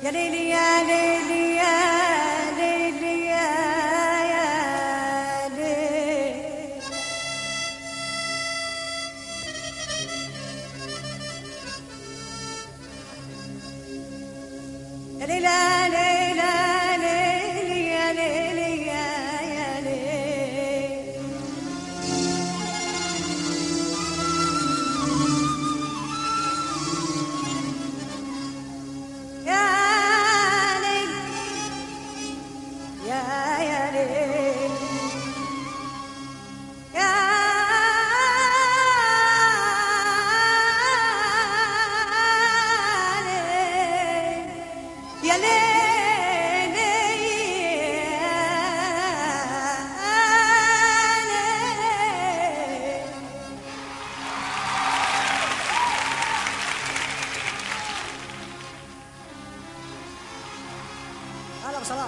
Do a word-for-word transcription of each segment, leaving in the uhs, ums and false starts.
يا ليلي يا ليلي يا ليلي يا يا ليلي يا ليلى ليلى ليلي يا ليلي يا يا ليلي يا يا ليلي هلا بصلاح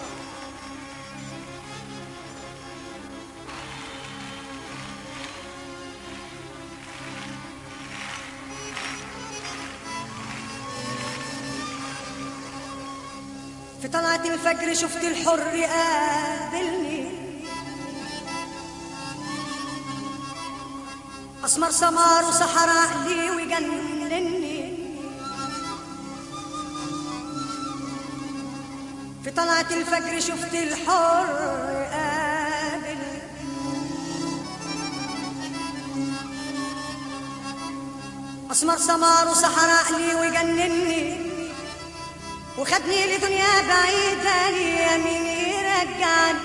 في طلعة الفجر شفت الحر قابلني أسمر سمار وسحر عقلي ويجنني في طلعة الفجر شفت الحر قابلني أسمر سمار وسحر عقلي ويجنني وخدني لدنيا بعيدة ليا مين يرجعني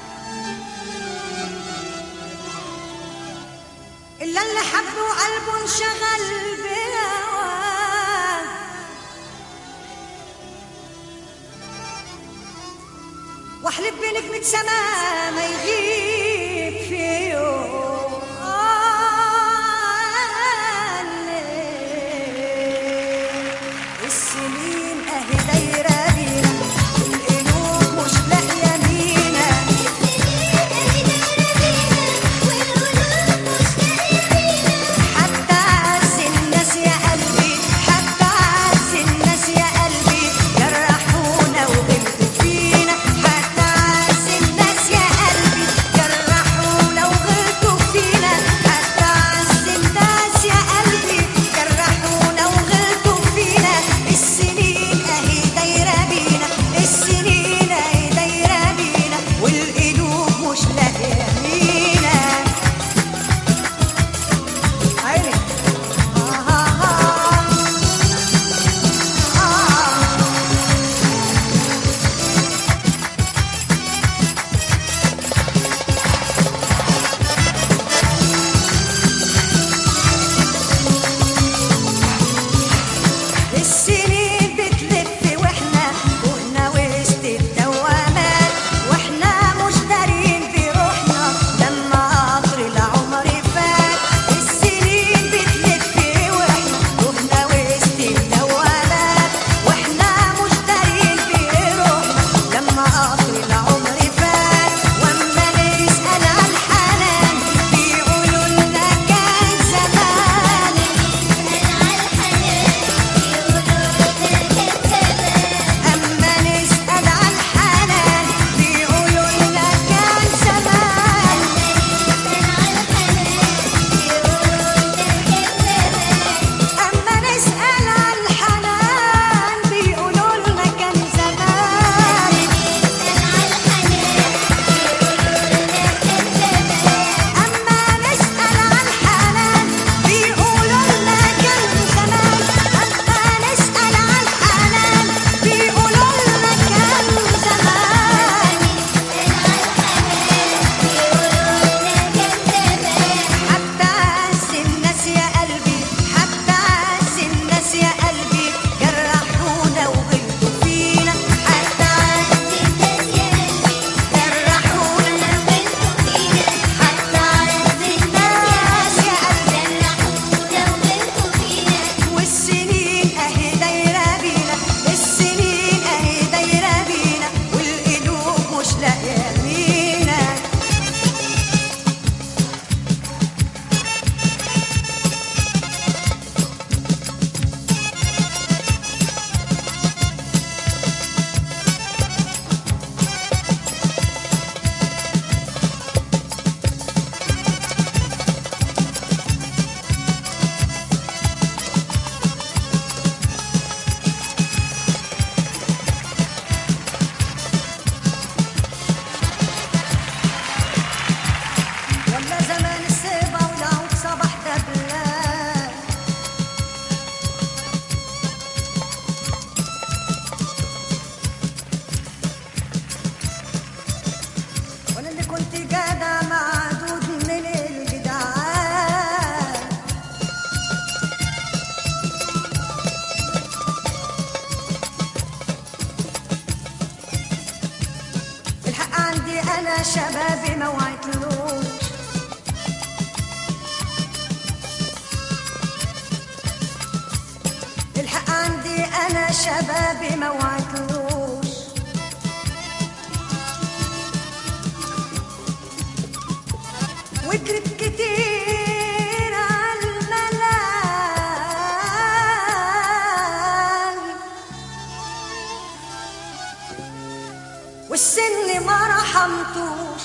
إلا اللي حبه وقلبه انشغل بهواه واحلف بنجمة سما ما يغيب في يوم السنين أهي دايرة بينا والقلوب مش لاقية مينا حتى عز الناس يا قلبي حتى عز الناس يا قلبي جرحونا وغلطوا فينا حتى عز الناس يا قلبي انا شبابي ما وعدتلوش، الحق عندي انا شبابي ما وعدتلوش، وجرت كتير عالملاهي والسن ما رحمتوش،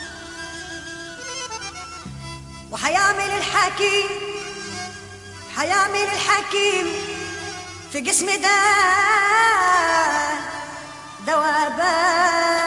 وحيعمل الحكيم حيعمل الحكيم في جسمي ده دوابان.